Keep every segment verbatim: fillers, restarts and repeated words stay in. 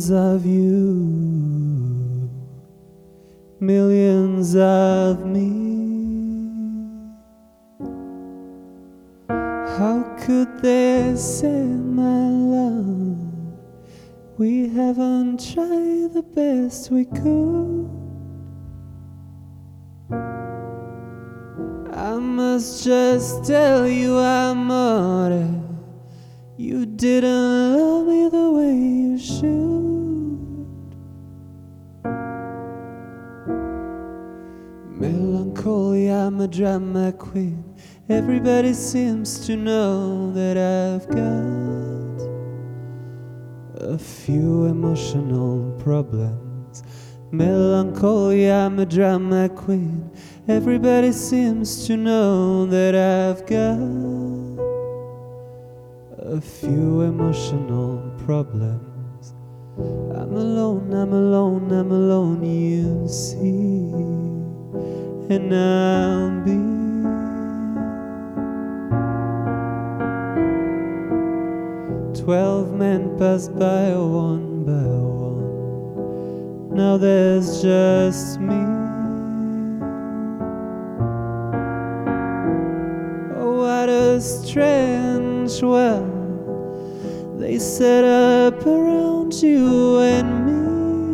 millions of you, millions of me. How could they say, my love, we haven't tried the best we could? I must just tell you I'm not. You didn't love me the way you should. Melancholy, I'm a drama queen. Everybody seems to know that I've got a few emotional problems. Melancholy, I'm a drama queen. Everybody seems to know that I've got a few emotional problems. I'm alone, I'm alone, I'm alone, you see. And I'll be twelve men pass by one by one. Now there's just me. Oh, what a strange world they set up around you and me.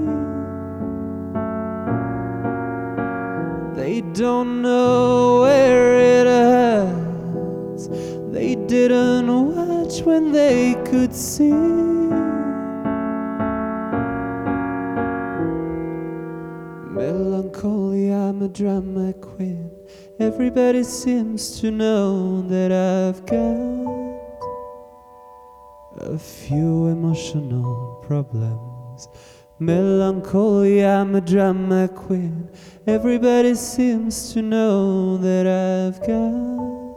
They don't know where it hurts. They didn't watch when they could see. Melancholy, I'm a drama queen. Everybody seems to know that I've got a few emotional problems. Melancholy, I'm a drama queen. Everybody seems to know that I've got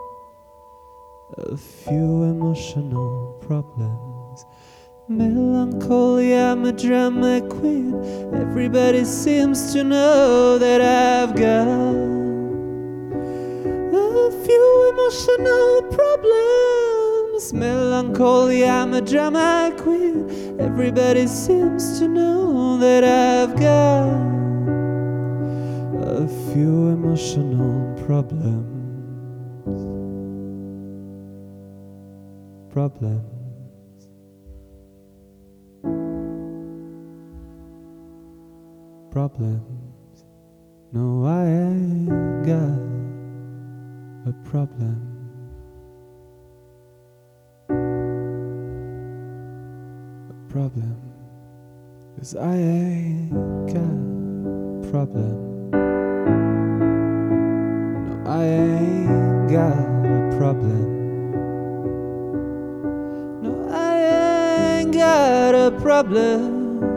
a few emotional problems. Melancholy, I'm a drama queen. Everybody seems to know that I've got a few emotional problems. Melancholy, I'm a drama queen. Everybody seems to know that I've got a few emotional problems. Problems. Problems. No, I ain't got a problem. Problem, 'cause I ain't got a problem. No, I ain't got a problem. No, I ain't got a problem.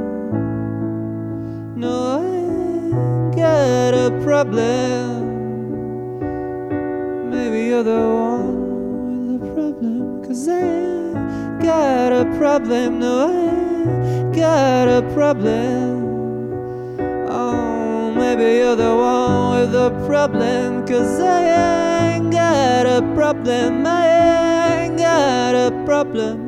No, I ain't got a problem. Maybe you're the one with a problem, 'cause I ain't got a problem. No, I ain't got a problem. Oh, maybe you're the one with a problem, 'cause I ain't got a problem. I ain't got a problem.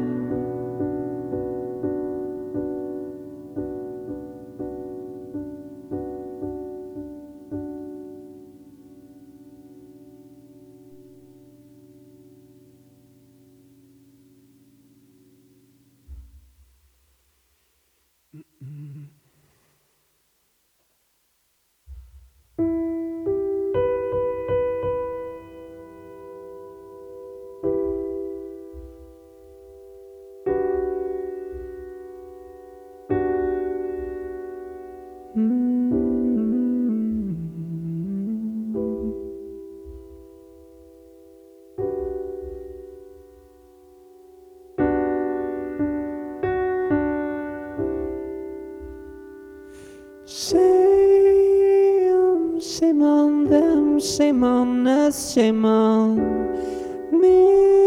Shame, shame on them, shame on us, shame on me.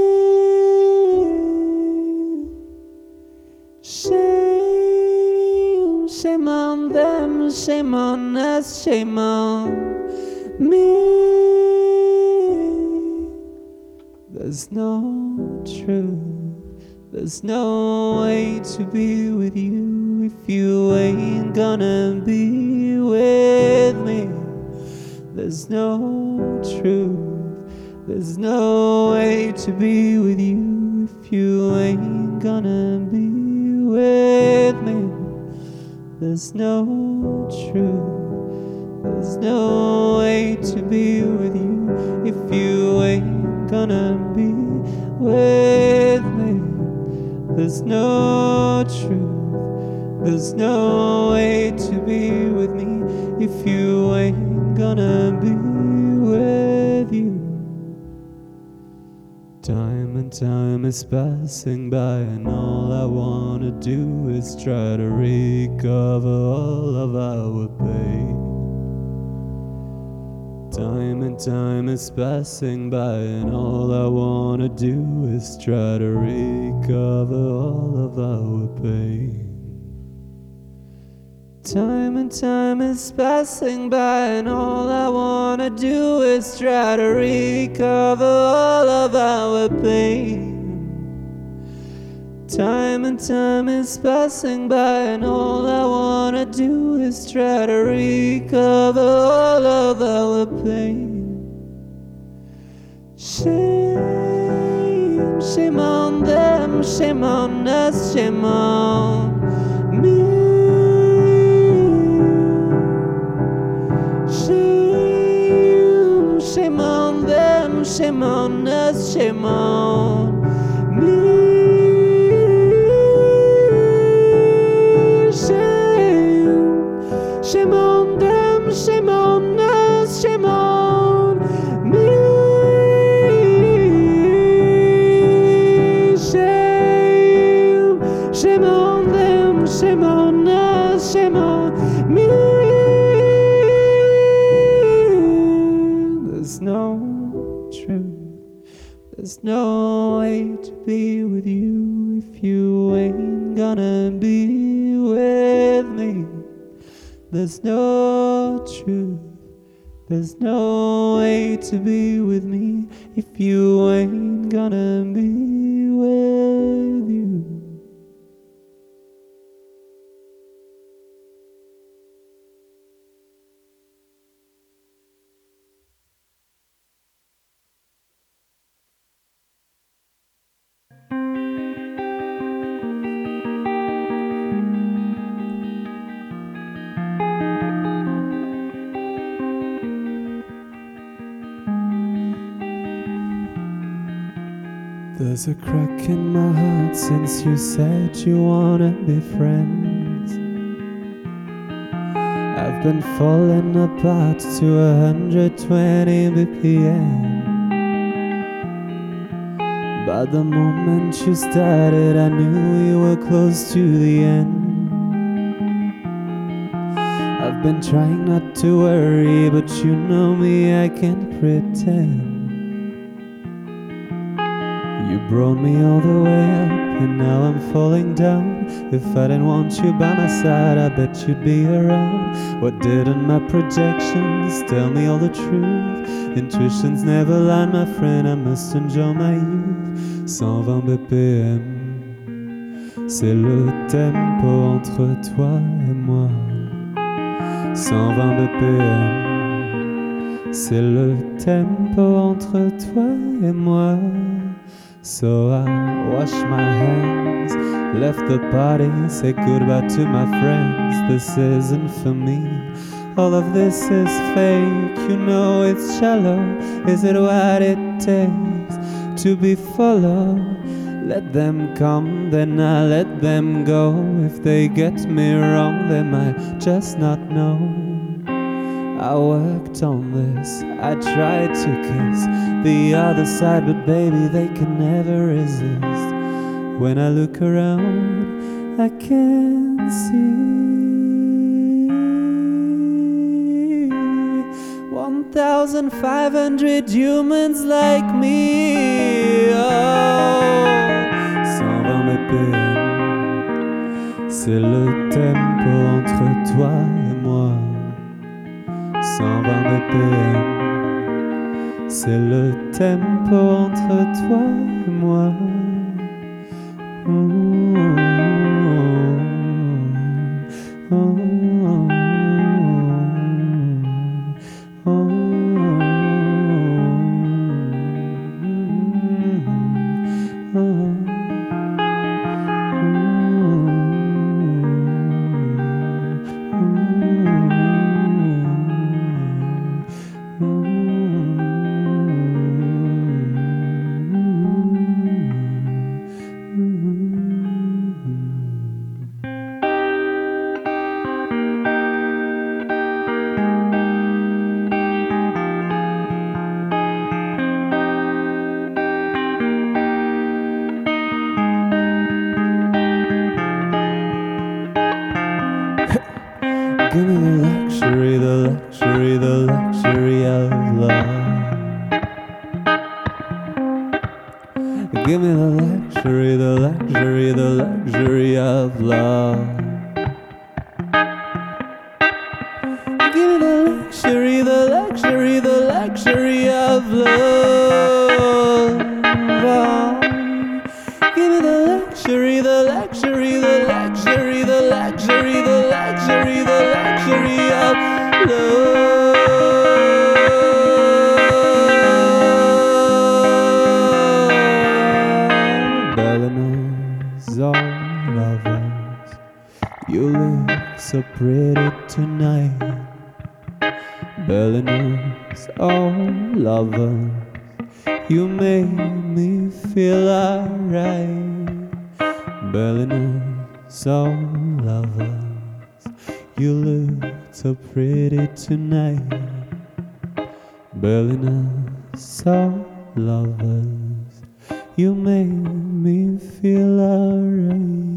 Shame, shame on them, shame on us, shame on me. There's no truth, there's no way to be with you. if you ain't gonna be with me? There's no truth, there's no way to be with you if you ain't gonna be with me. There's no truth, there's no way to be with you if you ain't gonna be with me. There's no truth, there's no way to be with me if you ain't gonna be with you. Time and time is passing by, and all I wanna do is try to recover all of our pain. Time and time is passing by, and all I wanna do is try to recover all of our pain. Time and time is passing by, and all I wanna do is try to recover all of our pain. Time and time is passing by, and all I wanna do is try to recover all of our pain. Shame, shame on them, shame on us, shame on me. Shame, shame on them, shame on us, shame on me. Shame on them, shame on us, shame on me. Shame, shame on them, shame on us, shame on me. There's no truth, there's no way to be with you if you ain't gonna be with me. There's no truth, there's no way to be with me if you ain't gonna be with you. There's a crack in my heart since you said you wanna be friends. I've been falling apart to one hundred twenty B P M. But the moment you started, I knew we were close to the end. I've been trying not to worry, but you know me, I can't pretend. You brought me all the way up, and now I'm falling down. If I didn't want you by my side, I bet you'd be around. What didn't my projections tell me all the truth? Intuitions never lie, my friend, I must enjoy my youth. cent vingt B P M, c'est le tempo entre toi et moi. cent vingt B P M, c'est le tempo entre toi et moi. So I washed my hands, left the party, said goodbye to my friends. This isn't for me, all of this is fake. You know it's shallow, is it what it takes to be followed? Let them come, then I let them go. If they get me wrong, they might just not know. I worked on this, I tried to kiss the other side, but baby, they can never resist. When I look around, I can see one thousand five hundred humans like me. Oh, cent vingt B P M, c'est le tempo entre toi et moi. cent vingt B P M, c'est le tempo entre toi et moi. Ooh. Give me the luxury, the luxury, the luxury of love. Give me the luxury, the luxury, the luxury of love. Give me the luxury, the luxury, the luxury, the luxury, the luxury, the luxury of love. Bella knows all of us. You look so pretty tonight. Bella knows all of us. You make me feel alright. Bella knows all of us. You look so pretty tonight. Bella knows all of us. You make me feel alright.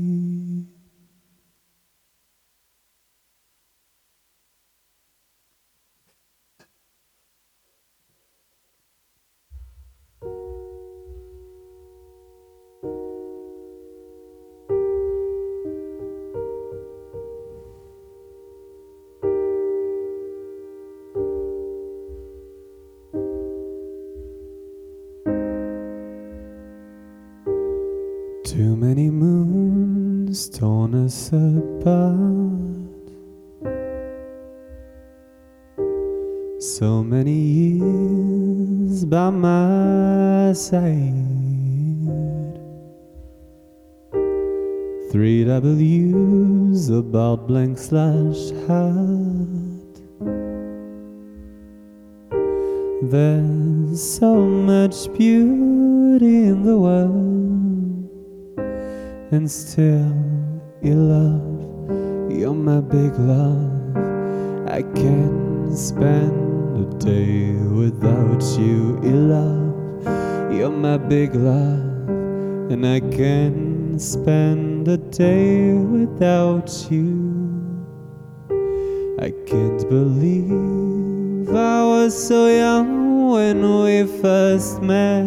Too many moons torn us apart. So many years by my side. Three W's about blank slash heart. There's so much beauty in the world, and still you love, you're my big love. I can't spend a day without you, you love. You're my big love, and I can't spend a day without you. I can't believe I was so young when we first met.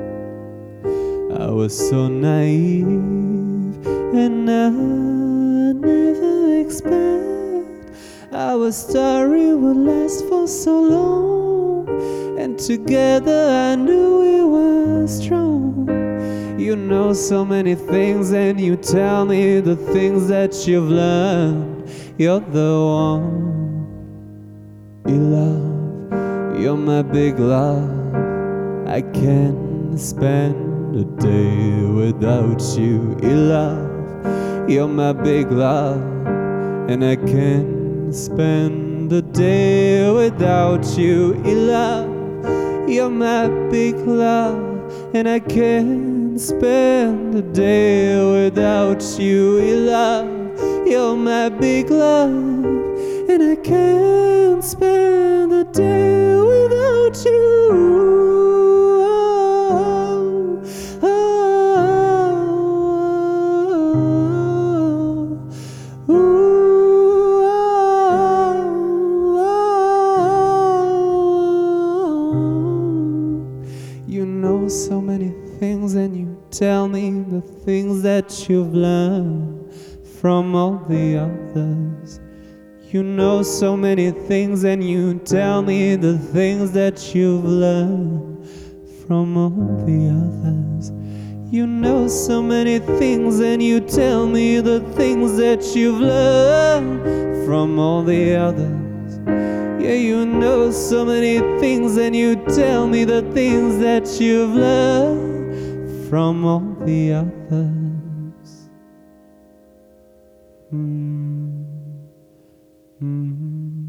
I was so naive, and I never expect our story would last for so long, and together I knew we were strong. You know so many things, and you tell me the things that you've learned. You're the one you love, you're my big love. I can't spend a day without you, you love. You're my big love, and I can't spend a day without you, you love. You're my big love, and I can't spend a day without you, you love. You're my big love, and I can't spend a day without you. You know so many things, and you tell me the things that you've learned from all the others. You know so many things, and you tell me the things that you've learned from all the others. You know so many things, and you tell me the things that you've learned from all the others. Yeah, you know so many things, and you tell me the things that you've learned from all the others. Mm. Mm.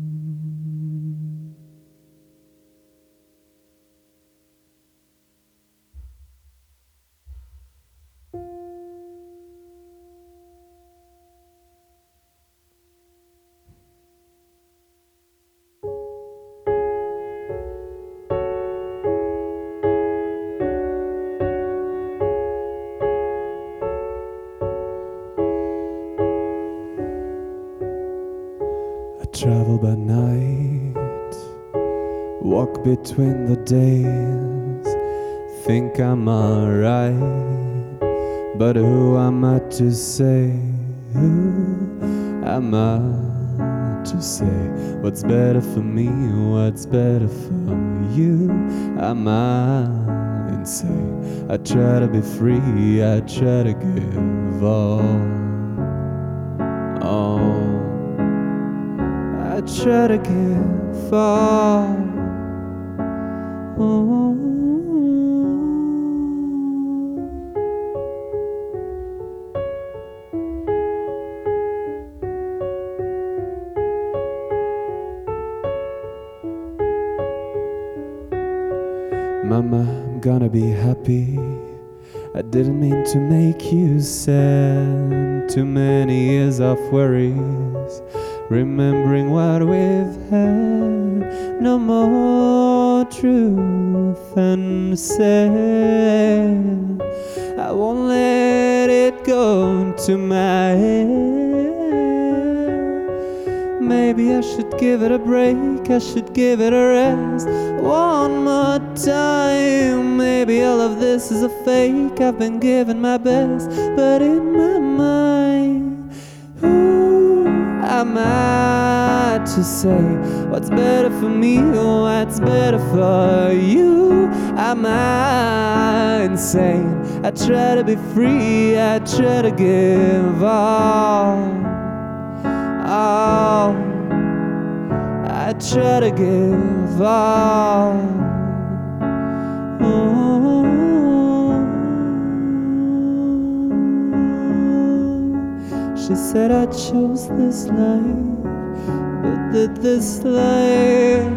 Travel by night, walk between the days, think I'm alright. But who am I to say? Who am I to say what's better for me, what's better for you? Am I insane? I try to be free, I try to give all, all. I try to give all, all. Mama, I'm gonna be happy. I didn't mean to make you sad. Too many years of worries, remembering what we've had. No more truth unsaid. I won't let it go to my head. Maybe I should give it a break, I should give it a rest. One more time. Maybe all of this is a fake. I've been giving my best, but in my mind, who am I to say what's better for me, what's better for you? Am I insane? I try to be free, I try to give all, all. I try to give all. Oh. She said I chose this life, but did this life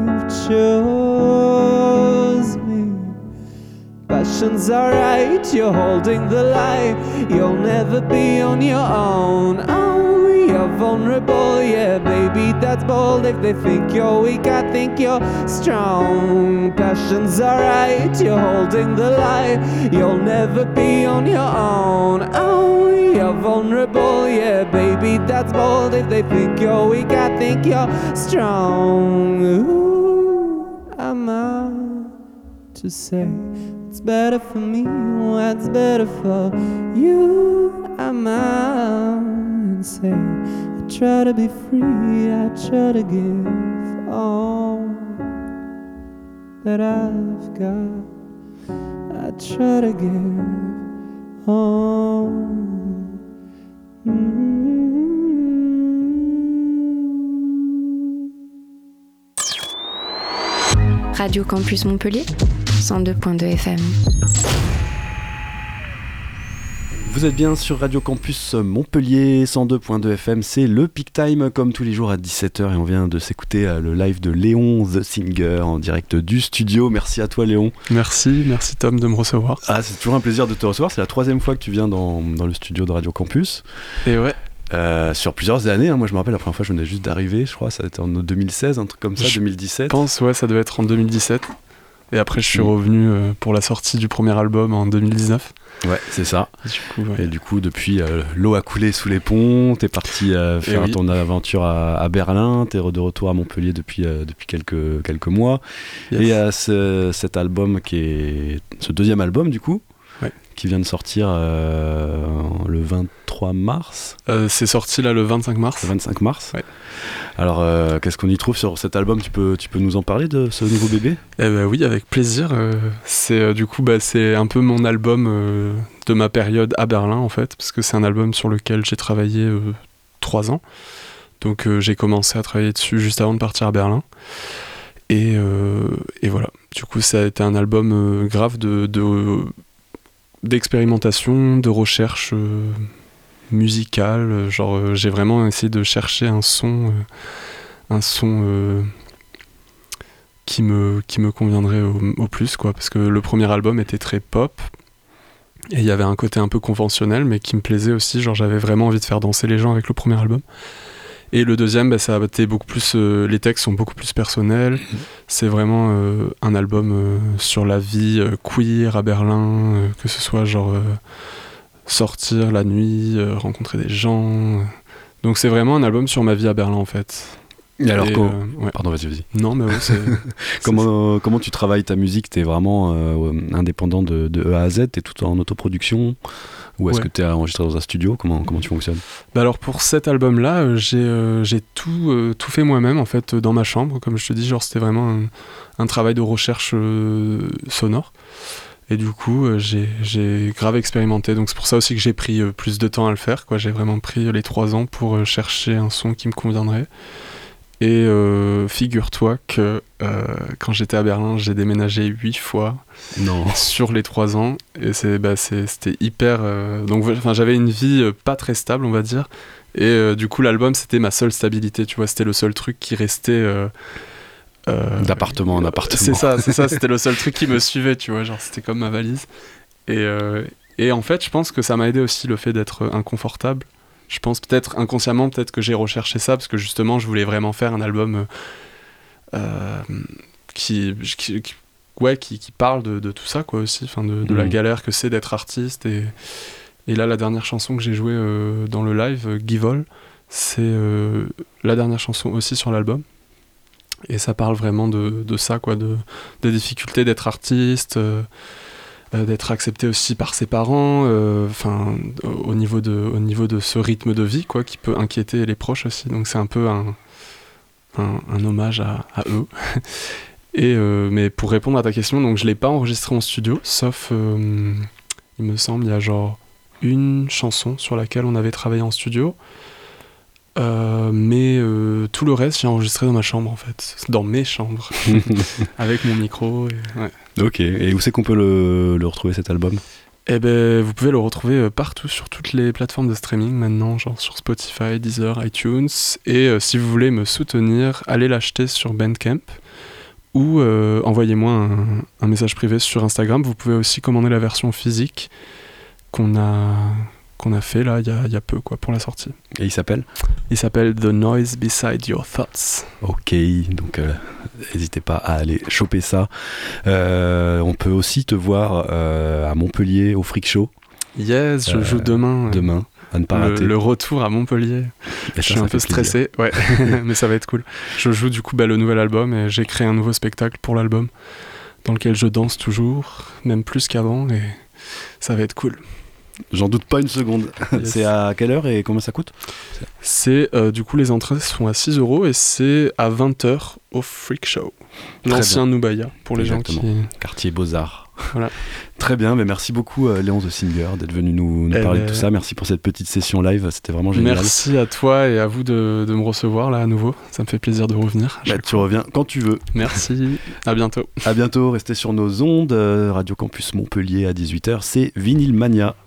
chose me? Passion's alright, you're holding the light. You'll never be on your own. Oh, you're vulnerable, yeah, baby, that's bold. If they think you're weak, I think you're strong. Passion's alright, you're holding the light. You'll never be on your own. Oh, you're vulnerable, yeah, baby, that's bold. If they think you're weak, I think you're strong. Who am I to say what's better for me, what's better for you? Am I insane? I try to be free, I try to give all that I've got. I try to give all. Mm-hmm. Radio Campus Montpellier, cent deux point deux F M. Vous êtes bien sur Radio Campus Montpellier, cent deux point deux F M, c'est le Peak Time comme tous les jours à dix-sept heures et on vient de s'écouter le live de Léon The Singer en direct du studio. Merci à toi Léon. Merci, merci Tom de me recevoir. Ah, c'est toujours un plaisir de te recevoir, c'est la troisième fois que tu viens dans, dans le studio de Radio Campus. Et ouais. Euh, sur plusieurs années, hein. Moi je me rappelle la première fois je venais juste d'arriver, je crois ça a été en deux mille seize, un truc comme ça, je deux mille dix-sept. Je pense, ouais, ça devait être en deux mille dix-sept. Et après je suis mmh. revenu euh, pour la sortie du premier album en deux mille dix-neuf. Ouais, c'est ça. Et du coup, ouais. Et du coup depuis euh, l'eau a coulé sous les ponts, t'es parti euh, faire oui. ton aventure à, à Berlin, t'es de retour à Montpellier depuis, euh, depuis quelques, quelques mois. Yes. Et à ce, cet album qui est ce deuxième album du coup, ouais. qui vient de sortir euh, le vingt-trois mars. Euh, c'est sorti là le vingt-cinq mars. Le vingt-cinq mars. Ouais. Alors, euh, qu'est-ce qu'on y trouve sur cet album ? Tu peux, tu peux nous en parler de ce nouveau bébé ? Eh ben oui, avec plaisir. Euh, c'est euh, du coup, bah, c'est un peu mon album euh, de ma période à Berlin en fait, parce que c'est un album sur lequel j'ai travaillé euh, trois ans. Donc, euh, j'ai commencé à travailler dessus juste avant de partir à Berlin. Et, euh, et voilà. Du coup, ça a été un album euh, grave de, de d'expérimentation, de recherche. Euh, musical, genre euh, j'ai vraiment essayé de chercher un son, euh, un son euh, qui me qui me conviendrait au, au plus quoi, parce que le premier album était très pop et il y avait un côté un peu conventionnel mais qui me plaisait aussi, genre j'avais vraiment envie de faire danser les gens avec le premier album. Et le deuxième, bah, ça a été beaucoup plus, euh, les textes sont beaucoup plus personnels. Mmh. C'est vraiment euh, un album euh, sur la vie euh, queer à Berlin, euh, que ce soit genre euh, sortir la nuit, euh, rencontrer des gens. Donc c'est vraiment un album sur ma vie à Berlin en fait. Et alors, et, quand... euh, ouais. pardon, vas-y, vas-y. Non, mais ouais, c'est... comment, c'est... comment tu travailles ta musique? T'es vraiment euh, indépendant de, de E à Z? T'es tout en autoproduction? Ou est-ce ouais. que t'es enregistré dans un studio? Comment, comment tu fonctionnes? Bah alors pour cet album-là, euh, j'ai, euh, j'ai tout, euh, tout fait moi-même en fait dans ma chambre, comme je te dis, genre c'était vraiment un, un travail de recherche euh, sonore. Et du coup, euh, j'ai, j'ai grave expérimenté. Donc c'est pour ça aussi que j'ai pris euh, plus de temps à le faire, quoi. J'ai vraiment pris euh, les trois ans pour euh, chercher un son qui me conviendrait. Et euh, figure-toi que euh, quand j'étais à Berlin, j'ai déménagé huit fois non. sur les trois ans. Et c'est, bah, c'est, c'était hyper... Euh, donc j'avais une vie euh, pas très stable, on va dire. Et euh, du coup, l'album, c'était ma seule stabilité. Tu vois, c'était le seul truc qui restait... Euh, euh, d'appartement en appartement. C'est ça, c'est ça. C'était le seul truc qui me suivait, tu vois. Genre, c'était comme ma valise. Et, euh, et en fait, je pense que ça m'a aidé aussi le fait d'être inconfortable. Je pense peut-être inconsciemment, peut-être que j'ai recherché ça parce que justement, je voulais vraiment faire un album euh, qui, qui, qui, ouais, qui, qui parle de, de tout ça, quoi, aussi, enfin, de, de mmh. la galère que c'est d'être artiste. Et, et là, la dernière chanson que j'ai jouée euh, dans le live, euh, Give All, c'est euh, la dernière chanson aussi sur l'album. Et ça parle vraiment de, de ça, quoi, de, des difficultés d'être artiste. Euh, Euh, d'être accepté aussi par ses parents, enfin euh, au niveau de au niveau de ce rythme de vie, quoi, qui peut inquiéter les proches aussi. Donc c'est un peu un un, un hommage à, à eux. Et euh, mais pour répondre à ta question, donc je l'ai pas enregistré en studio, sauf euh, il me semble il y a genre une chanson sur laquelle on avait travaillé en studio. Euh, mais euh, tout le reste, j'ai enregistré dans ma chambre, en fait, dans mes chambres, avec mon micro. Et, ouais. Ok, et où c'est qu'on peut le, le retrouver, cet album? Eh ben, vous pouvez le retrouver partout, sur toutes les plateformes de streaming maintenant, genre sur Spotify, Deezer, iTunes. Et euh, si vous voulez me soutenir, allez l'acheter sur Bandcamp ou euh, envoyez-moi un, un message privé sur Instagram. Vous pouvez aussi commander la version physique qu'on a... qu'on a fait là il y, y a peu, quoi, pour la sortie. Et il s'appelle Il s'appelle The Noise Beside Your Thoughts. Ok, donc euh, n'hésitez pas à aller choper ça. Euh, on peut aussi te voir euh, à Montpellier au Freak Show. Yes, je euh, joue demain. Demain, à ne pas le, rater. Le retour à Montpellier. Et je ça, suis un peu stressé, ouais, mais ça va être cool. Je joue du coup bah, le nouvel album et j'ai créé un nouveau spectacle pour l'album dans lequel je danse toujours, même plus qu'avant, et ça va être cool. J'en doute pas une seconde. Yes. C'est à quelle heure et combien ça coûte? C'est euh, du coup les entrées sont à six euros et c'est à vingt heures au Freak Show. L'ancien Noubaya pour les Exactement. gens qui... Quartier Beaux-Arts. Voilà. Très bien, mais merci beaucoup euh, Léon The Singer d'être venu nous, nous parler de tout ça. Merci pour cette petite session live, c'était vraiment génial. Merci à toi et à vous de, de me recevoir là à nouveau. Ça me fait plaisir de revenir. Bah, tu reviens quand tu veux. Merci, à bientôt. À bientôt, restez sur nos ondes. Euh, Radio Campus Montpellier à dix-huit heures, c'est Vinyl Mania.